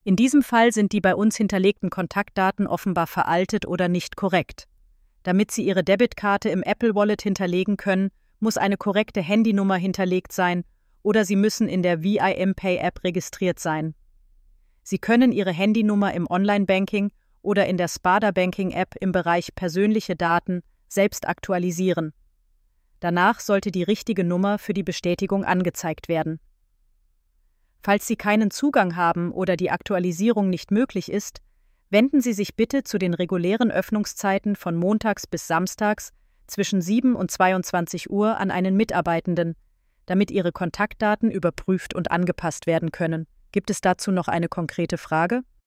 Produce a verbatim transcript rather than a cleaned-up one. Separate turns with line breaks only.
In diesem Fall sind die bei uns hinterlegten Kontaktdaten offenbar veraltet oder nicht korrekt. Damit Sie Ihre Debitkarte im Apple Wallet hinterlegen können, muss eine korrekte Handynummer hinterlegt sein oder Sie müssen in der V I M Pay App registriert sein. Sie können Ihre Handynummer im Online-Banking oder in der Spada Banking App im Bereich Persönliche Daten selbst aktualisieren. Danach sollte die richtige Nummer für die Bestätigung angezeigt werden. Falls Sie keinen Zugang haben oder die Aktualisierung nicht möglich ist, wenden Sie sich bitte zu den regulären Öffnungszeiten von montags bis samstags zwischen sieben und zweiundzwanzig Uhr an einen Mitarbeitenden, damit Ihre Kontaktdaten überprüft und angepasst werden können. Gibt es dazu noch eine konkrete Frage?